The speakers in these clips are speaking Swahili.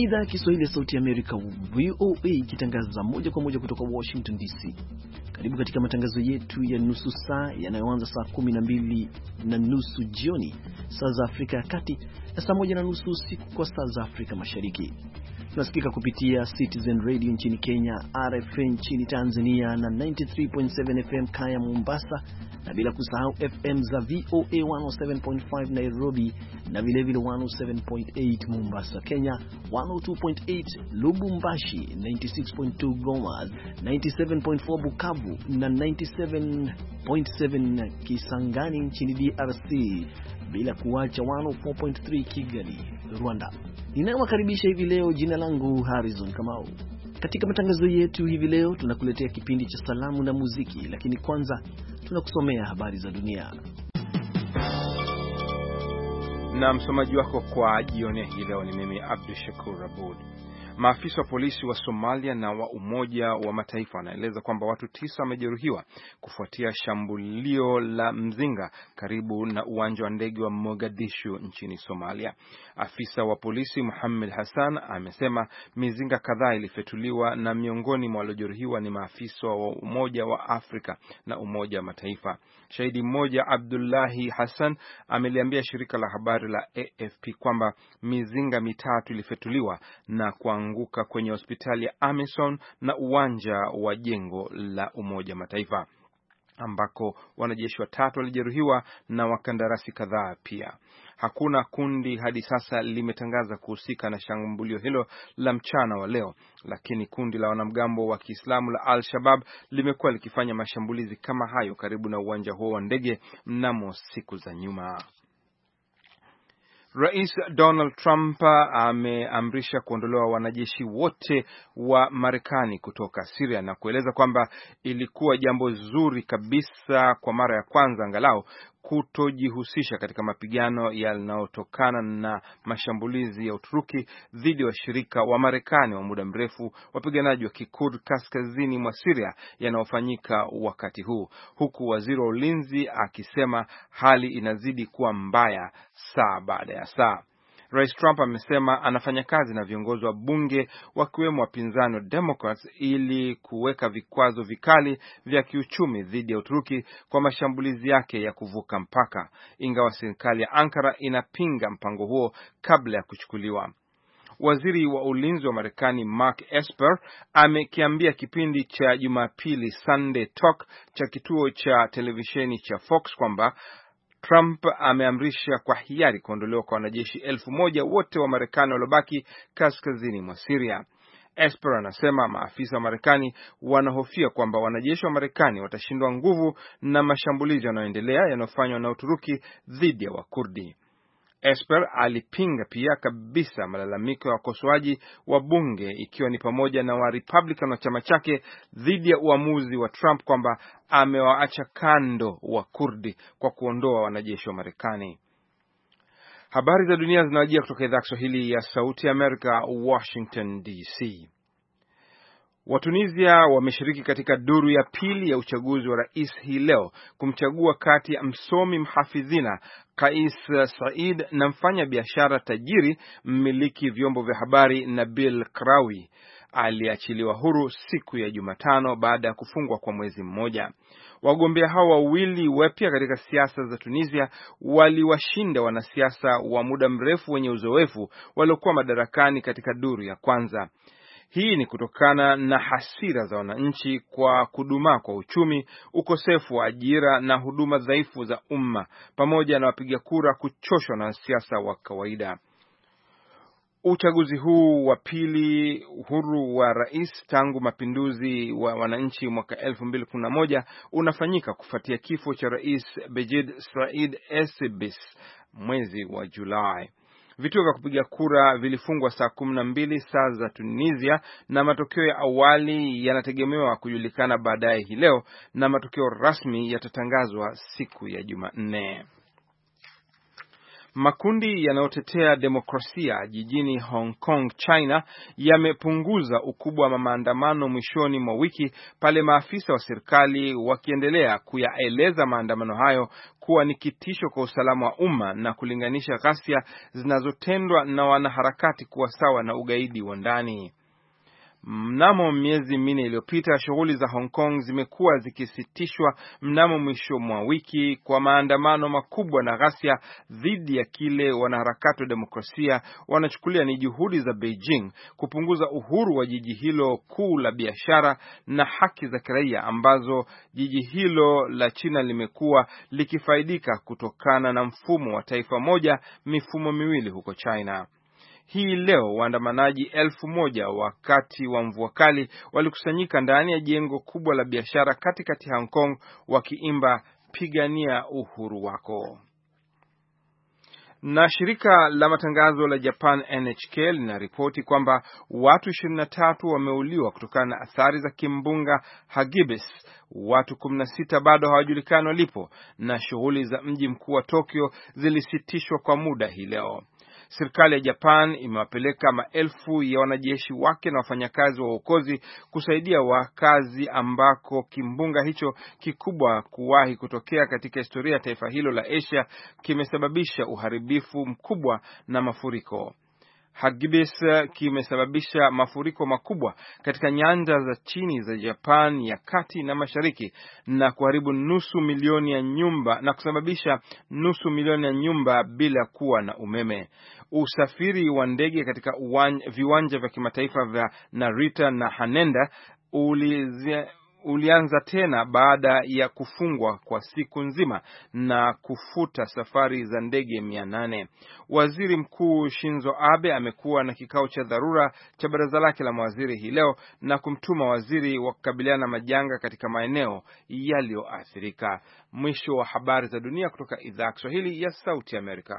idhaa ya Kiswahili ya Sauti ya Amerika, VOA, ikitangaza moja kwa moja kutoka Washington DC. Karibu katika matangazo yetu ya nusu saa yanayoanza saa 12:30 jioni saa za Afrika ya Kati na saa 1:30 usiku kwa saa za Afrika Mashariki. Tunasikika kupitia Citizen Radio nchini Kenya, RFA nchini Tanzania na 93.7 FM Kaya Mombasa, na bila kusahau FM za VOA 107.5 Nairobi na vilevile 107.8 Mombasa Kenya, 102.8 Lubumbashi, 96.2 Goma, 97.4 Bukavu na 97.7 Kisangani nchini DRC, bila kuacha 104.3 Kigali, Rwanda. Ninawakaribisha hivi leo, jina langu Harrison Kamau. Katika matangazo yetu hivi leo tunakuletea kipindi cha salamu na muziki, lakini kwanza tunakusomea habari za dunia. Na msomaji wako kwa jioni hii leo ni mimi Abdul Shakur Abud. Maafisa wa polisi wa Somalia na wa Umoja wa Mataifa wanaeleza kwamba watu 9 wamejeruhiwa kufuatia shambulio la mzinga karibu na uwanja wa ndege wa Mogadishu nchini Somalia. Afisa wa polisi Mohamed Hassan amesema mizinga kadhaa ilifetuliwa na miongoni mwa waliojeruhiwa ni maafisa wa Umoja wa Afrika na Umoja wa Mataifa. Shahidi mmoja Abdullahi Hassan ameliambia shirika la habari la AFP kwamba mizinga 3 ilifetuliwa na kuanguka kwenye hospitali ya Amison na uwanja wa jengo la Umoja wa Mataifa, ambako wanajeshi 3 walijeruhiwa na wakandarasi kadhaa pia. Hakuna kundi hadi sasa limetangaza kuhusika na shambulio hilo la mchana wa leo, lakini kundi la wanamgambo wa Kiislamu la Al-Shabaab limekuwa likifanya mashambulizi kama hayo karibu na uwanja huo wa ndege mnamo siku za nyuma. Rais Donald Trump ameamrisha kuondolewa wanajeshi wote wa Marekani kutoka Syria na kueleza kwamba ilikuwa jambo zuri kabisa kwa mara ya kwanza angalau kutojihusisha katika mapigano yanayotokana na mashambulizi ya Uturuki dhidi ya washirika wa Marekani wa muda mrefu, wapiganaji wa Kikurd kaskazini mwa Syria, yanayofanyika wakati huu, huku waziri wa ulinzi akisema hali inazidi kuwa mbaya saa baada ya saa. Rais Trump amesema anafanya kazi na viongozi wa bunge wakiwemo wapinzani wa Democrats ili kuweka vikwazo vikali vya kiuchumi dhidi ya Uturuki kwa mashambulizi yake ya kuvuka mpaka, ingawa serikali ya Ankara inapinga mpango huo kabla ya kuchukuliwa. Waziri wa ulinzi wa Marekani Mark Esper amekiambia kipindi cha Jumapili Sunday Talk cha kituo cha televisheni cha Fox kwamba Trump ameamrisha kwa hiari kuondolewa kwa wanajeshi 1,000 wote wa Marekani waliobaki kaskazini mwa Syria. Esper anasema maafisa wa Marekani wanahofia kwamba wanajeshi wa Marekani watashindwa nguvu na mashambulizi yanayoendelea yanayofanywa na Uturuki dhidi ya Wakurdi. Esper alipinga pia kabisa malalamiko ya wakosoaji wa bunge, ikiwa ni pamoja na wa Republican wa chama chake dhidi ya uamuzi wa Trump kwamba amewaacha kando wa Kurdi kwa kuondoa wanajeshi wa Marekani. Habari za dunia zinawajia kutoka idhaa ya Kiswahili ya Sauti ya Amerika, Washington DC. Watunisia wameshiriki katika duru ya pili ya uchaguzi wa rais hii leo kumchagua kati ya msomi mhafidhina Kais Saied na mfanya biashara tajiri mmiliki vyombo vya habari Nabil Krawi aliachiliwa huru siku ya Jumatano baada ya kufungwa kwa mwezi mmoja. Wagombea hao wawili wapya katika siasa za Tunisia waliwashinda wanasiasa wa muda mrefu wenye uzoefu waliokuwa madarakani katika duru ya kwanza. Hii ni kutokana na hasira za wananchi kwa kudumaa kwa uchumi, ukosefu wa ajira na huduma dhaifu za umma, pamoja na wapiga kura kuchoshwa na siasa wa kawaida. Uchaguzi huu wa pili huru wa rais tangu mapinduzi wa wananchi mwaka 2011 unafanyika kufuatia kifo cha Rais Bejd Said Essebsi mwezi wa Julai. Vituo vya kupiga kura vilifungwa saa 12 saa za Tunisia na matokeo ya awali yanategemewa kujulikana baadaye hii leo na matokeo rasmi yatatangazwa siku ya Jumanne. Makundi yanayotetea demokrasia jijini Hong Kong, China yamepunguza ukubwa wa maandamano mwishoni mwa wiki pale maafisa wa serikali wakiendelea kuyaeleza maandamano hayo kuwa ni kitisho kwa usalama wa umma na kulinganisha ghasia zinazotendwa na wanaharakati kuwa sawa na ugaidi wa ndani. Mnamo miezi minne iliyopita, shughuli za Hong Kong zimekuwa zikisitishwa mnamo mwisho mwa wiki kwa maandamano makubwa na ghasia dhidi ya kile wanaharakati wa demokrasia wanachukulia ni juhudi za Beijing kupunguza uhuru wa jiji hilo kuu la biashara na haki za kiraia ambazo jiji hilo la China limekuwa likifaidika kutokana na mfumo wa taifa moja mifumo miwili huko China. Hii leo waandamanaji 1,000 wakati wa mvua kali walikusanyika ndani ya jengo kubwa la biashara katikati ya Hong Kong wakiimba pigania uhuru wako. Na shirika la matangazo la Japan NHK linaripoti kwamba watu 23 wameuliwa kutokana na athari za kimbunga Hagibis. Watu 16 bado hawajulikani walipo na shughuli za mji mkuu wa Tokyo zilisitishwa kwa muda hii leo. Serikali ya Japan imewapeleka maelfu ya wanajeshi wake na wafanyakazi wa uokozi kusaidia wakazi ambako kimbunga hicho kikubwa kuwahi kutokea katika historia ya taifa hilo la Asia kimesababisha uharibifu mkubwa na mafuriko. Hagibis kimesababisha mafuriko makubwa katika nyanja za chini za Japan ya kati na mashariki na kuharibu kusababisha nusu milioni ya nyumba bila kuwa na umeme. Usafiri wa ndege katika viwanja vya kimataifa vya Narita na Haneda ulianza tena baada ya kufungwa kwa siku nzima na kufuta safari za ndege 800. Waziri Mkuu Shinzo Abe amekuwa na kikao cha dharura cha baraza lake la mawaziri hii leo na kumtuma waziri wa kukabiliana na majanga katika maeneo yaliyoathirika. Mwisho wa habari za dunia kutoka idhaa ya Kiswahili ya Sauti ya Amerika.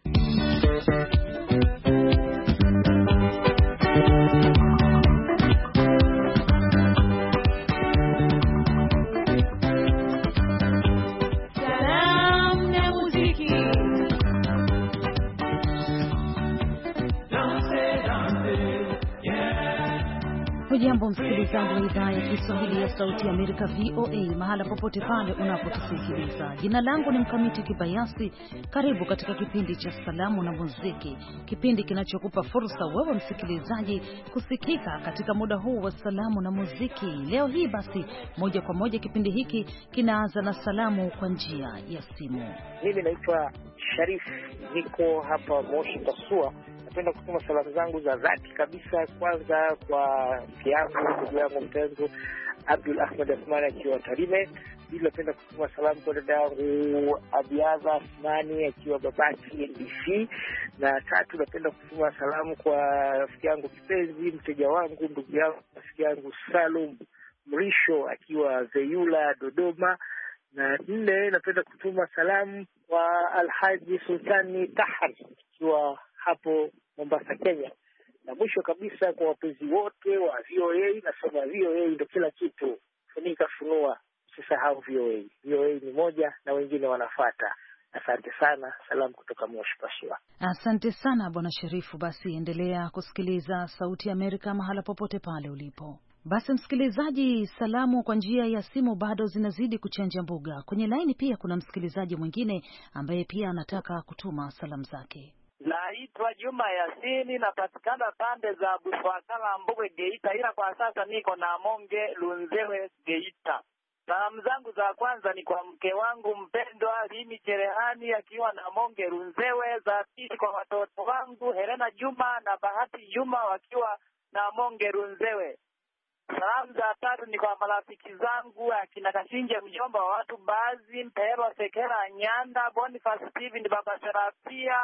Hujambo msikilizaji wa idhaa ya Kiswahili ya Sauti ya Amerika VOA mahala popote pale unapotusikiliza. Jina langu ni Mkamiti Kibayasi. Karibu katika kipindi cha Salamu na Muziki, kipindi kinachokupa fursa wewe msikilizaji kusikika katika muda huu wa Salamu na Muziki. Leo hii basi moja kwa moja kipindi hiki kinaanza na salamu kwa njia ya simu. Mimi naitwa Sharif, niko hapa Moshi Pasua. Napenda kutuma salamu zangu za dhati kabisa kwanza kwa mke yangu, ndugu yangu mpenzi Abdul Ahmed Asmani akiwa Tarime. Pili napenda kutuma salamu kwa dada yangu Abiadha Asmani akiwa Babati NBC. Na tatu napenda kutuma salamu kwa rafiki yangu kipenzi, mteja wangu, ndugu yangu, rafiki yangu Salum Mrisho akiwa Zeyula Dodoma. Na nne napenda kutuma salamu kwa Alhaji Sultani Tahar akiwa hapo Mombasa, Kenya. Na mwisho kabisa kwa wapenzi wote wa VOA, nasema VOA ndio kila kitu. Funika funua, usisahau VOA. VOA ni moja na wengine wanafuata. Asante sana, salamu kutoka Moshi Pasua. Asante sana Bwana Sharifu, basi endelea kusikiliza Sauti ya Amerika mahala popote pale ulipo. Basi msikilizaji, salamu kwa njia ya simu bado zinazidi kuchanja mbuga. Kwenye laini pia kuna msikilizaji mwingine ambaye pia anataka kutuma salamu zake. Naitwa Juma Yasini, napatikana pande za Buswakala Mbogwe Geita, ila kwa sasa niko na Monge Lunzewe Geita. Salamu zangu za kwanza ni kwa mke wangu mpendwa Limi Cherehani akiwa na Monge Lunzewe. Za pili kwa watoto wangu Helena Juma na Bahati Juma wakiwa na Monge Lunzewe. Salamu za tatu ni kwa marafiki zangu akina Kashinje mjomba wa watu baadhi, Mpero Sekera Nyanda, Boniface Steven Baba Serapia,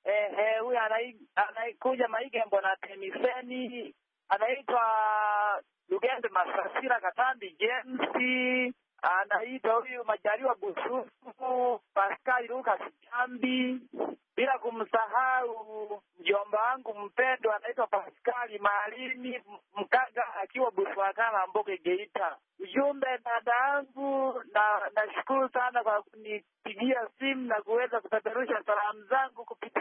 huyu anaikuja Maigembo na Temiseni, anaitwa Lugende Masasira Katambi James, anaitwa huyu Majaliwa Busufu, Pascal Lucas Chambi, bila kumsahau mjomba wangu mpendwa anaitwa Pascal Malini Mkaga akiwa Buswakala Mboge Geita. Ujumbe dadangu, na nashukuru sana kwa kunipigia simu na kuweza kupeperusha salamu zangu kupitia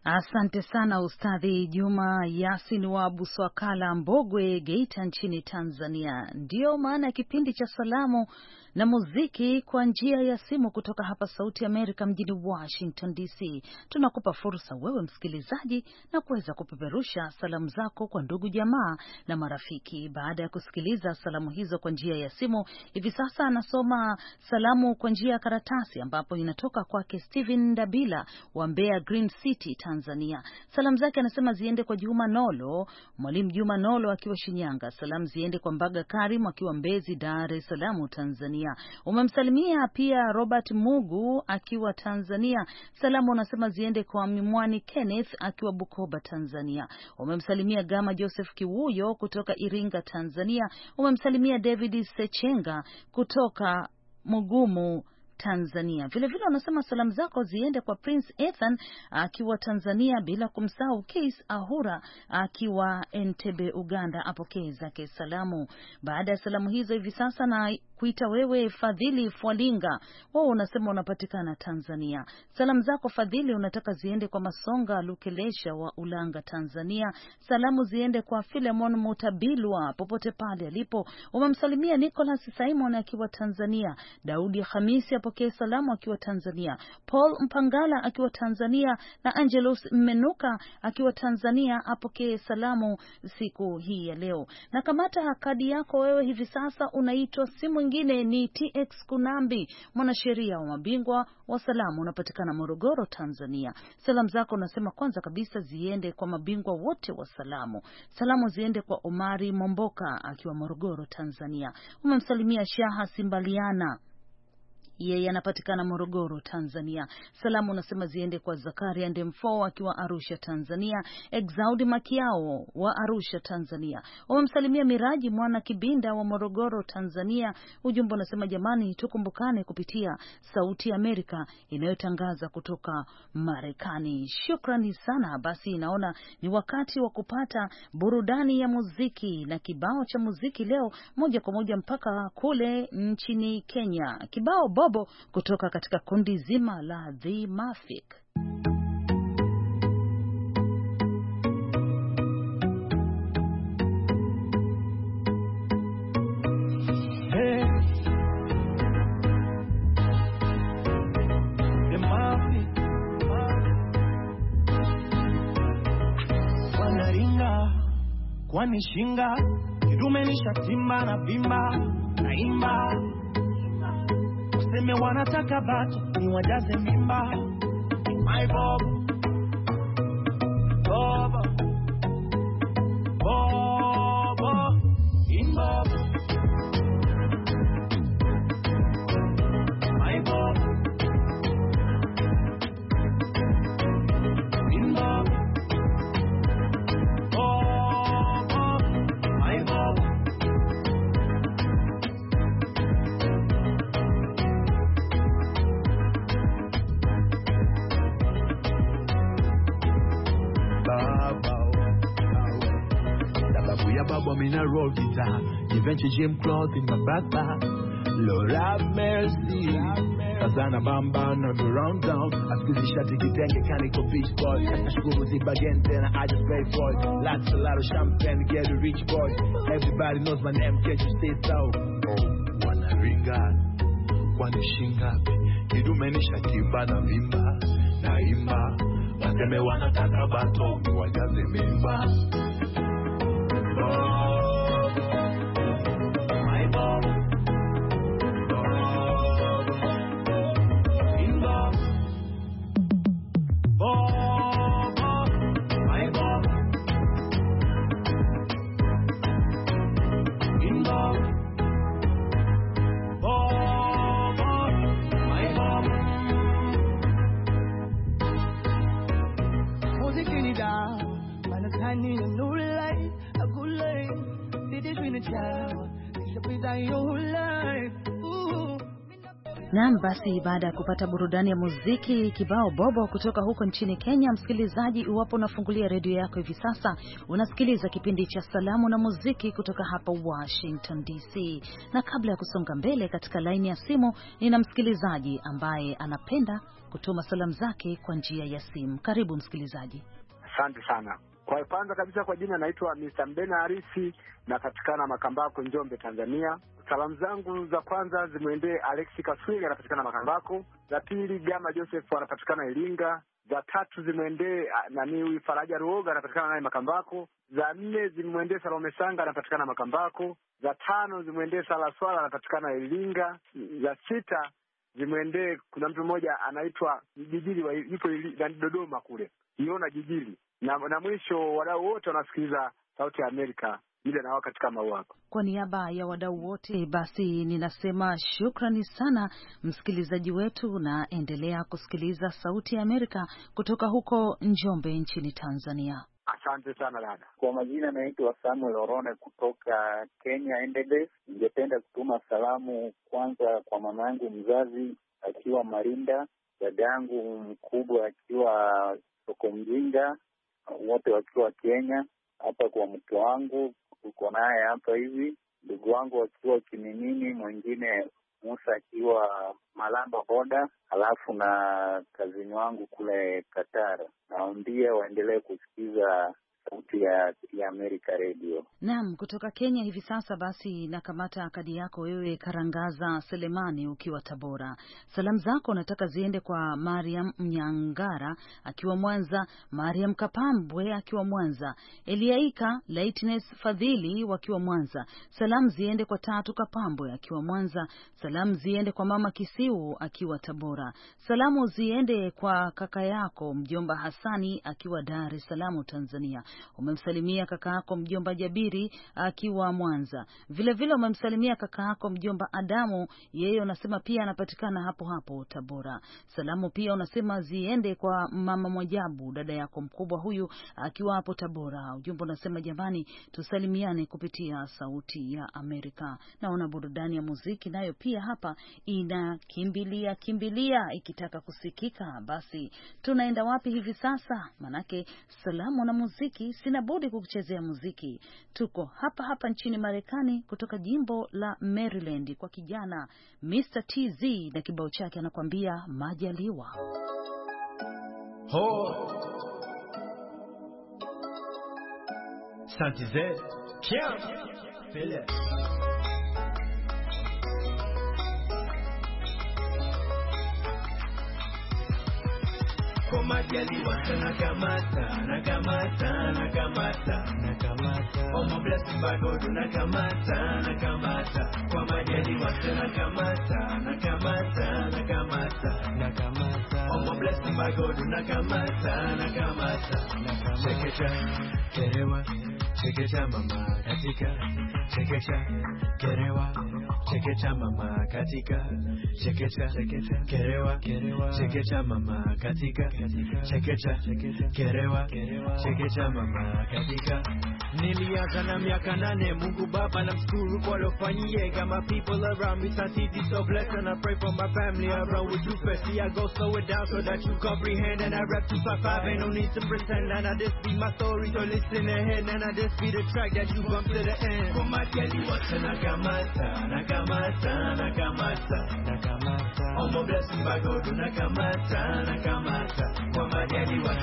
Asante sana Ustadhi Juma Yasin wa Buswakala, Mbogwe, Geita nchini Tanzania. Ndiyo maana ya kipindi cha salamu na muziki kwa njia ya simu kutoka hapa Sauti Amerika mjini Washington DC. Tunakupa fursa wewe msikilizaji na kuweza kupeperusha salamu zako kwa ndugu jamaa na marafiki. Baada ya kusikiliza salamu hizo kwa njia ya simu, hivi sasa anasoma salamu kwa njia ya karatasi ambapo inatoka kwake Steven Dabila wa Mbeya Green City Tanzania. Salamu zake anasema ziende kwa Juma Nolo, Mwalimu Juma Nolo akiwa Shinyanga. Salamu ziende kwa Mbaga Karim akiwa Mbezi Dar es Salaam Tanzania. Umemsalimia pia Robert Mugu akiwa Tanzania. Salamu unasema ziende kwa Mimwani Kenneth akiwa Bukoba Tanzania. Umemsalimia Gama Joseph Kiwuyo kutoka Iringa Tanzania. Umemsalimia David Sechenga kutoka Mugumu Tanzania. Vile vile unasema salamu zako ziende kwa Prince Ethan akiwa Tanzania, bila kumsahau Case Ahura akiwa Entebbe Uganda, apokee zake salamu. Baada ya salamu hizo, hivi sasa na kuita wewe Fadhili Fwalinga. Wewe unasema unapatikana Tanzania. Salamu zako Fadhili unataka ziende kwa Masonga Lukelesha wa Ulanga Tanzania. Salamu ziende kwa Philemon Mutabilwa popote pale alipo. Umemsalimia Nicholas Simon akiwa Tanzania. Daudi Hamisi apokee salamu akiwa Tanzania. Paul Mpangala akiwa Tanzania na Angelus Mmenuka akiwa Tanzania apokee salamu siku hii ya leo. Na kamata kadi yako wewe hivi sasa, unaitwa simu ingine ni TX Kunambi, mwanasheria wa mabingwa wa salamu, unapatikana Morogoro Tanzania. Salamu zako unasema kwanza kabisa ziende kwa mabingwa wote wa salamu. Salamu ziende kwa Omari Momboka akiwa Morogoro Tanzania. Umemsalimia Shaha Simbaliana, yeye anapatikana Morogoro Tanzania. Salamu unasema ziende kwa Zakaria Ndemfo akiwa Arusha Tanzania. Exaudi Makiao wa Arusha Tanzania. Umemsalimia Miraji Mwana Kibinda wa Morogoro Tanzania. Ujumbe unasema jamani, tukumbukane kupitia Sauti ya Amerika inayotangaza kutoka Marekani. Shukrani sana. Basi naona ni wakati wa kupata burudani ya muziki na kibao cha muziki leo moja kwa moja mpaka kule nchini Kenya. Kibao Bobo kutoka katika kundi zima la The Mafic. Hey, The Mafic wanaringa kwani shinga kidume ni shatimba na bimba naimba. Seme wanataka batu ni wajaze mimba. My Bob Bob Bob Imba. My Bob Imba. Bob My Bob. Baba, me na roll guitar. Eventually Jim Cloth in my backpack. Lord have mercy. Kazana bamba na me round down. Askuzi shati kitenge kaniko beach boy. Ashukuru zibagen then I just pay for it. Lots a lot of champagne to get a rich boy. Everybody knows my name, can't you stay out? Oh, wanaringa kwani shingapi. Kidume ni shatimba na vimba naimba. Waseme wanataka bato ni wajaze mimba. Naam, basi baada ya kupata burudani ya muziki kibao bobo kutoka huko nchini Kenya, msikilizaji, iwapo unafungulia redio yako hivi sasa, unasikiliza kipindi cha Salamu na Muziki kutoka hapa Washington DC. Na kabla ya kusonga mbele, katika laini ya simu nina msikilizaji ambaye anapenda kutuma salamu zake kwa njia ya simu. Karibu msikilizaji. Asante sana. Kwa kwanza kabisa, kwa jina naitwa Mr. Mbena Harisi, napatikana Makambako, Njombe, Tanzania. Salamu zangu za kwanza zimwendee Alexi Kaswili, anapatikana Makambako. Za pili, Gama Joseph, anapatikana Iringa. Za tatu zimwendee Faraja Ruoga, anapatikana naye Makambako. Za nne zimwendee Salome Sanga, anapatikana Makambako. Za tano zimwendee Sala Swala, anapatikana Iringa. Za sita zimwendee, kuna mtu mmoja anaitwa Jijili, yupo Dodoma kule, Iona Jijili. Na mwisho, wadau wote wanasikiliza Sauti ya Amerika ile na katika mauako. Kwa niaba ya wadau wote, basi ninasema shukrani sana msikilizaji wetu, na endelea kusikiliza Sauti ya Amerika kutoka huko Njombe nchini Tanzania. Asante sana dada. Kwa majina naitwa Samuel Orone kutoka Kenya Endebess. Ningependa kutuma salamu kwanza kwa mama yangu mzazi akiwa Marinda, dadangu mkubwa akiwa Soko Mjinga, wote wakiwa Kenya. Hapa kwa mke wangu uko naye hapa hivi, ndugu wangu akiwa Kiminini, mwingine Musa akiwa Malamba Boda, alafu na kazini wangu kule Katara. Naambia waendelee kusikiza Sauti ya Amerika Radio. Naam, kutoka Kenya hivi sasa basi nakamata kadi yako wewe, Karangaza Selemani ukiwa Tabora. Salamu zako nataka ziende kwa Mariam Mnyangara akiwa Mwanza, Mariam Kapambwe akiwa Mwanza, Eliaika Lightness Fadhili wakiwa Mwanza. Salamu ziende kwa Tatu Kapambwe akiwa Mwanza. Salamu ziende kwa Mama Kisiu akiwa Tabora. Salamu ziende kwa kaka yako mjomba Hasani akiwa Dar es Salaam Tanzania. Umemsalimia kaka yako mjomba Jabiri akiwa Mwanza. Vile vile umemsalimia kaka yako mjomba Adamu, yeye unasema pia anapatikana hapo hapo Tabora. Salamu pia unasema ziende kwa mama Mwajabu, dada yako mkubwa huyu akiwa hapo Tabora. Ujumbe unasema jamani, tusalimiane kupitia Sauti ya Amerika. Naona burudani ya muziki nayo pia hapa kimbilia ikitaka kusikika. Basi tunaenda wapi hivi sasa? Manake salamu na muziki, sina budi kukuchezea muziki. Tuko hapa nchini Marekani, kutoka jimbo la Maryland, kwa kijana Mr. TZ na kibao chake anakuambia Majaliwa. Santi Z, Kiam, Philip. Kwa Majaliwa nakamata. Omo blessing bagodu nakamata. Kwa Majaliwa nakamata. Omo blessing bagodu nakamata. Chekecha, kerewa, chekecha mama katika. Chekecha, kerewa, chekecha mama katika. Chekecha, kerewa, chekecha mama katika. Chekecha, kerewa, chekecha mama katika. Nilianza na miaka 8, Mungu Baba namshukuru kwa lofanyie. Got my people around me, Santi so blessed, and I pray for my family. I run with you first, see I go slow it down so that you comprehend. And I rap 255, ain't no need to pretend. And I just be my story, so listen ahead. And I just be the track that you bump to the end. Kwa Majaliwa nakamata. Omo blessing bagodu nakamata. Kwa Majaliwa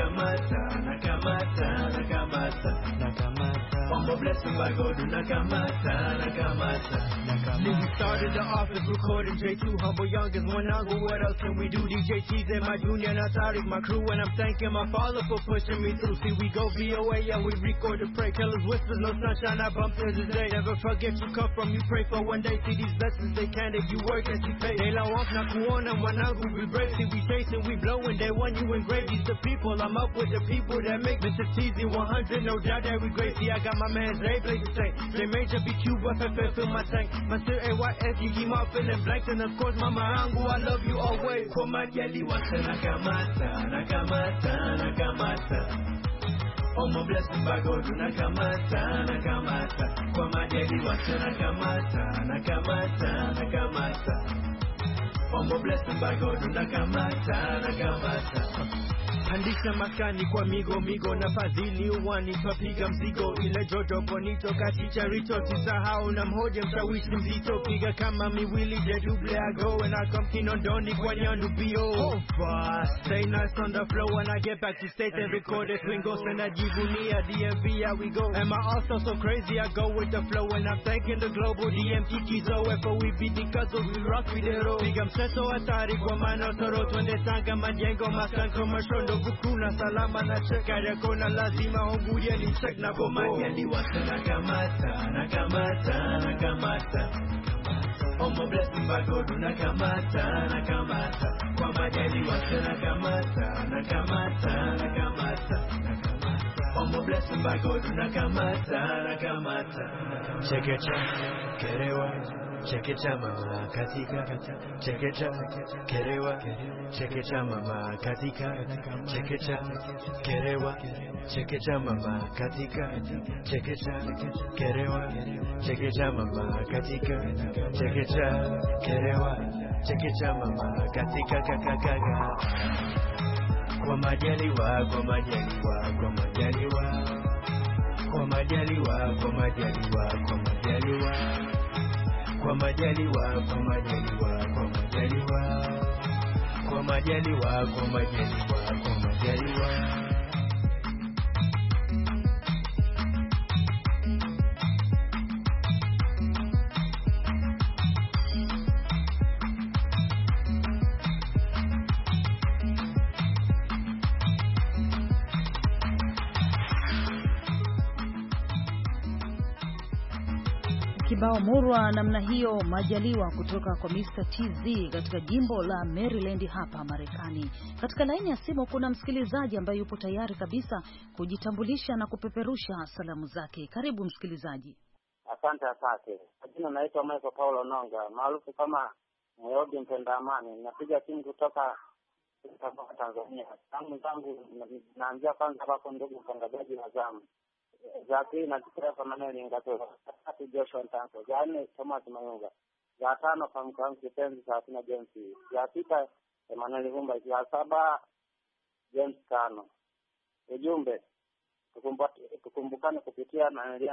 nakamata. Omo blessing bagodu nakamata. Nigga started the office recording J2, humble youngest one angle. What else can we do? DJ Cheese and my junior, not Tariq, my crew, and I'm thanking my father for pushing me through. See, we go VOA, yeah, we record and pray. Killers whispers, no sunshine, I bump to this day. Never forget you come from, you pray for one day. See these blessings, they can't if you work as you pay. They la walk, na kuona, wanangu, we brave. See, we chasing, we blowing, they want you engrave. These the people, I'm up with the people that make Mr. Cheesy 100, no doubt that we great. See, I got my man Zay, play the same. They major BQ, FFF, fill my tank. My sir AYS, you keep my feeling blank. And of course, Mama Angu, I love you always. Kwa Majaliwa nakamata. Omo blessing bagodu nakamata. Kwa Majaliwa nakamata. Omo blessed by God unakamata Pandisha maskani kwa migo na fadhili uwani papiga mzigo ile joto bonito kachicha rito tisahau na mhoja mtawishi mzito piga kama miwili je double I go and I come kinondoni kwa nyandu bio stay nice on the flow when I get back to state and record it swing goes and I jivunia DMV how we go am I also so crazy I go with the flow and I'm thanking the global DMT kizo FOE because we rock with it all piga mseto hatari kwa maana toro twende tanga majengo makan commercial Kuna salama na cheka yako na lazima honguye ni check na goma yani wasa nakamata Omo blessing by God nakamata Kwa majali wasa nakamata Omo blessing by God nakamata Chekecha kerewa Chekecha mama katika Chekecha kerewa Chekecha mama katika Chekecha kerewa Chekecha mama katika Chekecha kerewa Chekecha mama katika Chekecha kerewa Chekecha mama katika kakakaga Kwa majaliwa Kwa majaliwa Kwa majaliwa Kwa majaliwa Kwa majaliwa Kwa majaliwa Kwa majaliwa Kwa majaliwa Kwa majaliwa Kwa majaliwa Kwa majaliwa Kwa majaliwa Kibao murwa namna hiyo majaliwa kutoka kwa Mr. TZ katika jimbo la Maryland hapa Marekani. Katika laini ya simu kuna msikilizaji ambaye yupo tayari kabisa kujitambulisha na kupeperusha salamu zake. Karibu msikilizaji. Asante. Jina naitwa Michael Paulo Nonga, maarufu kama Moyobi mpenda amani. Napiga simu kutoka Tanzania. Salamu zangu naanzia kwanza hapo ndugu mtangazaji wa zamu. Za pili na kitaifa Maneli Ngatola, tatu Joshua Ntanko, za nne Thomas Mayunga, za tano kwa mkangu kipenzi Satina James, za sita Emmanuel Humba, za saba James Kano. Ujumbe tukumbukane kupitia na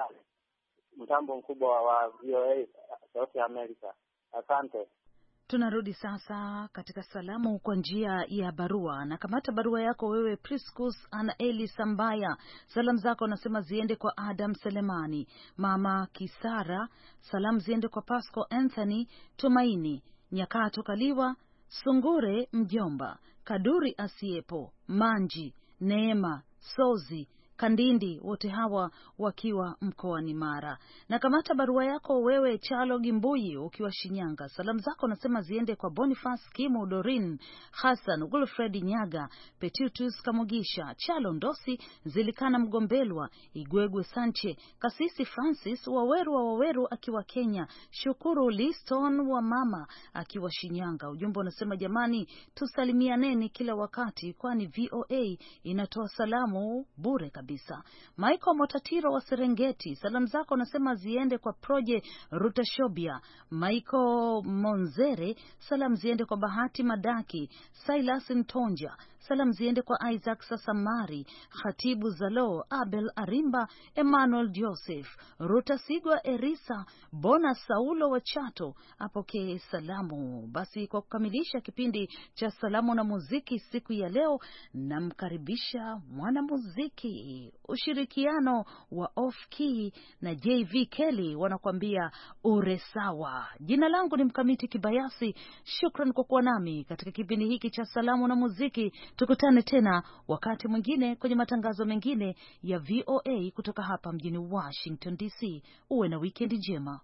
mtambo mkubwa wa VOA Sauti ya Amerika. Asante. Tunarudi sasa katika salamu kwa njia ya barua. Na kamata barua yako wewe Priscus Anaeli Sambaya. Salamu zako nasema ziende kwa Adam Selemani, Mama Kisara. Salamu ziende kwa Pasco Anthony, Tumaini Nyakato Kaliwa, Sungure Mjomba, Kaduri Asiepo, Manji, Neema, Sozi, Kandindi, wote hawa wakiwa mkoani Mara. Na kamata barua yako wewe Chalo Gimbuyi ukiwa Shinyanga. Salamu zako nasema ziende kwa Boniface Kimu, Dorin Hassan, Wilfred Nyaga, Petitus Kamugisha, Chalo Ndosi, Zilikana Mgombelwa, Igwegwe Sanche, Kasisi Francis Waweru akiwa Kenya, Shukuru Liston wa mama akiwa Shinyanga. Ujumbe unasema jamani, tusalimianeni kila wakati kwani VOA inatoa salamu bure kabisa. Michael Motatiro wa Serengeti, salamu zako nasema ziende kwa Proje Rutashobia, Michael Monzere, salamu ziende kwa Bahati Madaki, Silas Ntonja, salamu ziende kwa Isaac Sasamari, Khatibu Zalo, Abel Arimba, Emmanuel Joseph, Ruta Sigwa Erisa, Bona Saulo wa Chato, apokee salamu. Basi kwa kukamilisha kipindi cha salamu na muziki siku ya leo, namkaribisha mwanamuziki ushirikiano wa Off Key na JV Kelly wanakuambia Uresawa. Jina langu ni Mkamiti Kibayasi. Shukran kwa kuwa nami katika kipindi hiki cha salamu na muziki. Tukutane tena wakati mwingine kwenye matangazo mengine ya VOA kutoka hapa mjini Washington DC. Uwe na weekend njema.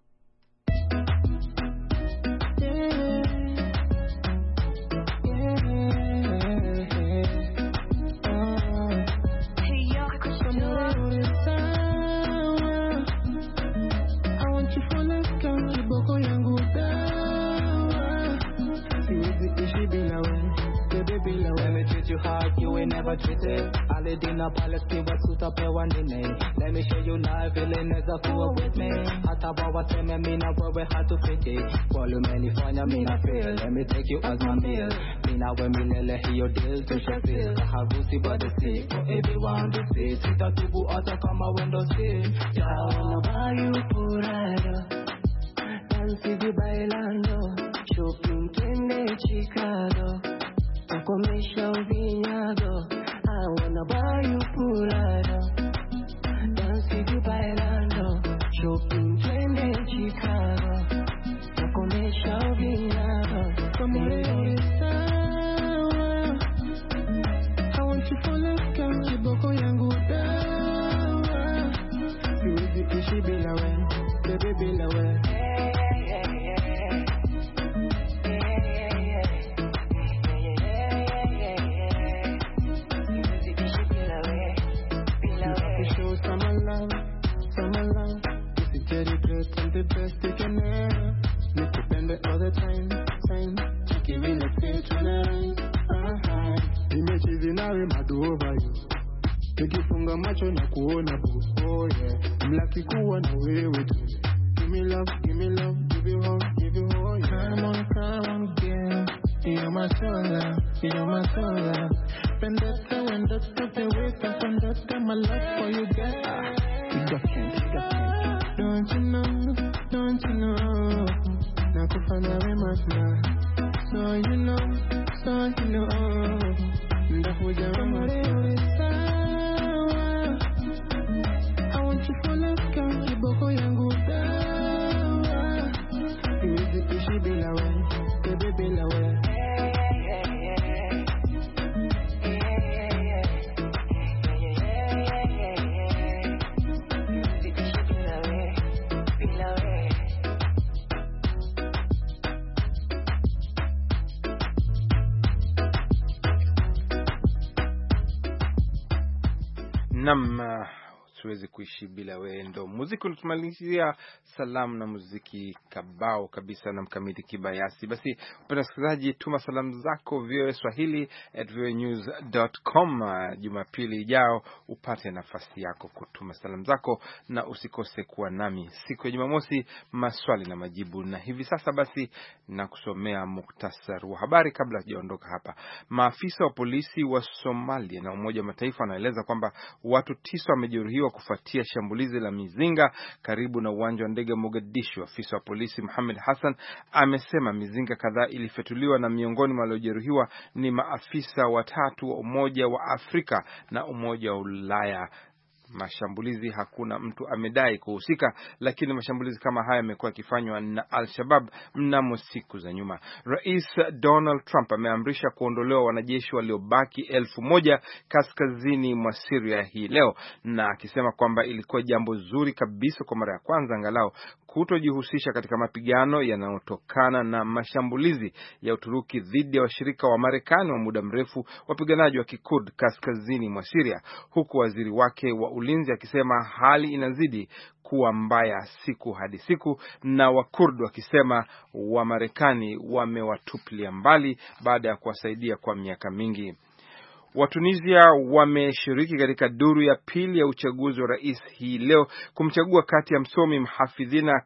Hard, you ain't never treated. Paladina Palace, give a suit up one name. Let me show you live, villain as a fool with me. Hata wa teme mina wewe hatu fiti. Follow me fanya mina feel. Let me take you as my meal. Mina we milele hiyo deal to shafil. Harusi by the sea, for everyone to see. Sita tubu ata kama window seat. I wanna buy you purado. Dance bailando. Shopping twende Chicago. Takomesha uvinyado. I wanna buy you purado. Dance bailando. Shopping twende Chicago. Takomesha uvinyado. Come on, sawa. I want you for love, girl. Kiboko yangu dawa. Siwezi kuishi bila we, baby bila we. The best you can ever. Need to spend it all the time. Give me the pitch tonight. Imechizi nawe madu over you. Nikifunga macho na kuona boo. Oh yeah. Mlaki kuwa na wewe tu. Give me love, give you all, yeah. Come on, girl. You're my soul. Vendetta, when that's the way, vendetta, my love for you, girl. You got can't. Don't you know, nakufanya wema sana. So you know, ndakuja wema sawa. I want you for love, girl, kiboko yangu dawa. Siwezi kuishi bila we, baby bila we. Siwezi kuishi bila wewe. Ndo muziki unatumalizia salamu na muziki kabao kabisa na Mkamiti Kibayasi. Basi upenda sikilizaji, tuma salamu zako voaswahili@voanews.com. Jumapili ijao upate nafasi yako kutuma salamu zako, na usikose kuwa nami siku ya Jumamosi maswali na majibu. Na hivi sasa basi na kusomea muktasar wa habari kabla sijaondoka hapa. Maafisa wa polisi wa Somalia na Umoja wa Mataifa wanaeleza kwamba watu 9 wamejeruhiwa kufuatia shambulizi la mizinga karibu na uwanja wa ndege Mogadishu. Afisa wa polisi Mohamed Hassan amesema mizinga kadhaa ilifyatuliwa na miongoni mwa waliojeruhiwa ni maafisa 3 wa Umoja wa Afrika na Umoja wa Ulaya. Mashambulizi hakuna mtu amedai kuhusika, lakini mashambulizi kama haya yamekuwa yakifanywa na Al-Shabaab mnamo siku za nyuma. Rais Donald Trump ameamrisha kuondolewa wanajeshi waliobaki 1000 kaskazini mwa Syria hii leo, na akisema kwamba ilikuwa jambo zuri kabisa kwa mara ya kwanza angalau kutojihusisha katika mapigano yanayotokana na mashambulizi ya Uturuki dhidi ya washirika wa Marekani wa muda mrefu, wapiganaji wa Kikurd kaskazini mwa Syria, huku waziri wake wa ulinzi akisema hali inazidi kuwa mbaya siku hadi siku, na Wakurd wakisema wa Marekani wamewatupilia mbali baada ya kuwasaidia kwa miaka mingi. Watunisia wameshiriki katika duru ya pili ya uchaguzi wa rais hii leo kumchagua kati ya msomi mhafidhina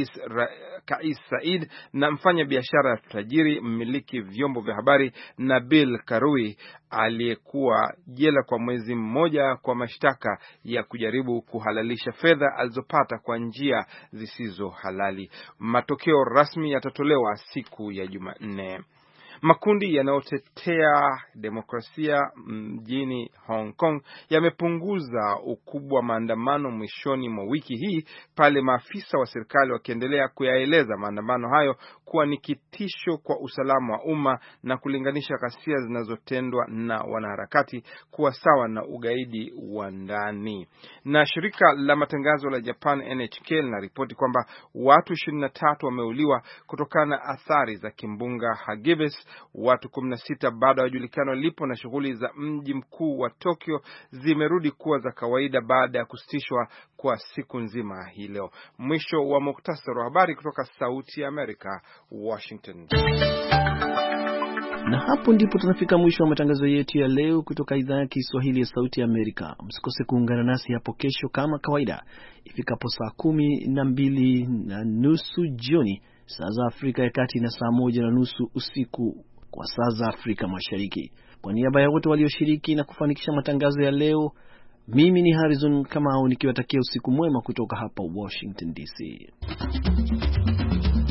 Kais Said na mfanya biashara tajiri mmiliki vyombo vya habari Nabil Karoui aliyekuwa jela kwa mwezi mmoja kwa mashtaka ya kujaribu kuhalalisha fedha alizopata kwa njia zisizo halali. Matokeo rasmi yatatolewa siku ya Jumanne. Makundi yanayotetea demokrasia mjini Hong Kong yamepunguza ukubwa wa maandamano mwishoni mwa wiki hii pale maafisa wa serikali wakiendelea kuyaeleza maandamano hayo kuwa ni kitisho kwa usalama wa umma na kulinganisha ghasia zinazotendwa na wanaharakati kuwa sawa na ugaidi wa ndani. Na shirika la matangazo la Japan NHK linaripoti kwamba watu 23 wameuliwa kutokana na athari za kimbunga Hagibis. Watu 16 bado hawajulikani walipo, na shughuli za mji mkuu wa Tokyo zimerudi kuwa za kawaida baada ya kusitishwa kwa siku nzima hii leo. Mwisho wa muktasari wa habari kutoka Sauti ya Amerika, Washington. Na hapo ndipo tunafika mwisho wa matangazo yetu ya leo kutoka idhaa ya Kiswahili ya Sauti ya Amerika. Msikose kuungana nasi hapo kesho kama kawaida ifikapo saa 12:30 jioni saa za Afrika ya Kati na saa 1:30 usiku kwa saa za Afrika Mashariki. Kwa niaba ya wote walioshiriki na kufanikisha matangazo ya leo, mimi ni Harrison Kamau nikiwatakia usiku mwema kutoka hapa Washington DC.